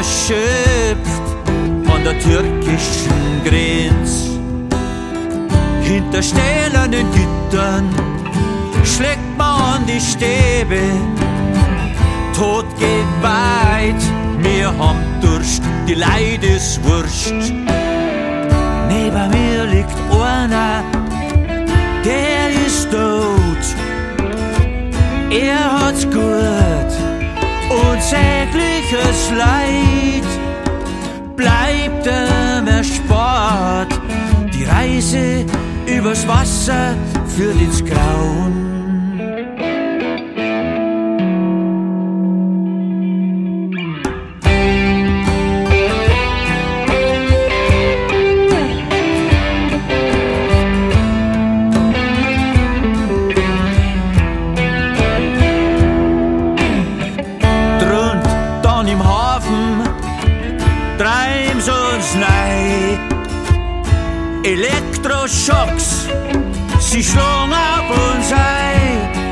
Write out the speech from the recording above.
erschöpft an der türkischen Grenz. Hinter stählernen Gittern schlägt man an die Stäbe. Tod geht weit, wir haben Durst, die Leid ist wurscht. Neben mir liegt einer, der ist tot. Er hat's gut und sägliches Leid bleibt ihm erspart. Die Reise übers Wasser führt ins Grauen. Treiben's uns nei. Elektroschocks, sie schlagen auf uns ein.